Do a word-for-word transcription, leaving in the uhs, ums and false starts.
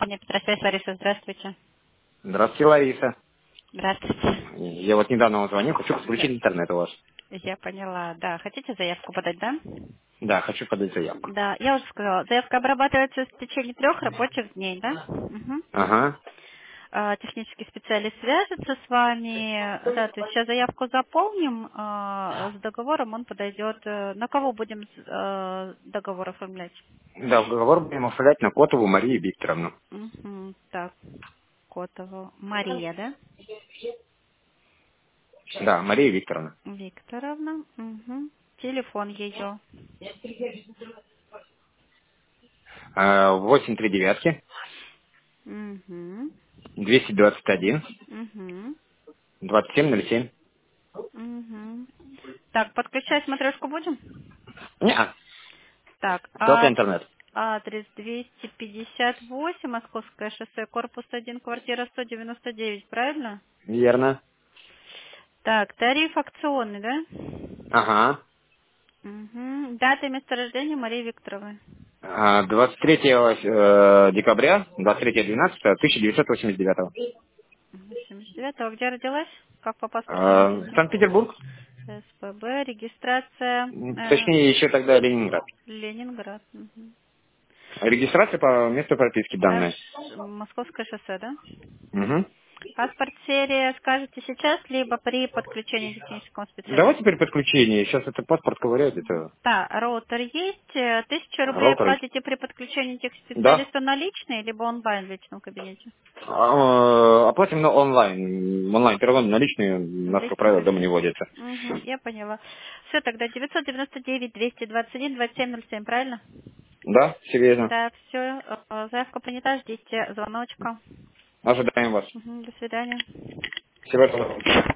Мне Петросвязь, Лариса, здравствуйте. Здравствуйте, Лариса. Здравствуйте. Я вот недавно вам звонил, хочу подключить интернет у вас. Я поняла. Да, хотите заявку подать, да? Да, хочу подать заявку. Да, я уже сказала, заявка обрабатывается в течение трех рабочих дней, да? Мгм. Ага. А, Технический специалист свяжется с вами. Да, то есть сейчас заявку заполним, а, с договором он подойдет. Э, На кого будем э, договор оформлять? Да, договор будем оформлять на Котову Марию Викторовну. Мгм. Так, Котова Мария, да? Да, Мария Викторовна. Викторовна. Мгм. Телефон ее. А, восемь три девятки, Угу. двести двадцать один, Угу. двадцать семь ноль семь. Угу. Так, подключать смотрешку будем? Не, Так, только а- интернет. адрес двести пятьдесят восемь, Московское шоссе, корпус один, квартира сто девяносто девять, правильно? Верно. Так, тариф акционный, да? Ага. Угу. Дата и место рождения Марии Викторовны. А, двадцать третьего э, декабря, двадцать третьего двенадцатого тысяча девятьсот восемьдесят девятого. семьдесят девятого. Где родилась? Как по паспортному А, регистру? Санкт-Петербург. СПБ, регистрация М, э, Точнее, еще тогда Ленинград. Ленинград. Мгм. Регистрация по месту прописки Аш... данной. Московское шоссе, да? Угу. Паспорт серия скажете сейчас, либо при подключении технического Давай специалиста. теперь подключение. Сейчас это паспорт ковыряет, это Да, роутер есть. э, Тысячу рублей роутер. платите при подключении Да. техспециалиста наличные, либо онлайн в личном кабинете. А, Оплатим на онлайн. Онлайн перевод наличные у В нас, как личном правило, дома не кабинете. водится. Угу, я поняла. Все, тогда девятьсот девяносто девять двести двадцать один двадцать семь ноль семь, правильно? Да, серьезно. Да, все. Заявка принята, ждите звоночка. Ожидаем вас. Мгм, до свидания. Всего доброго.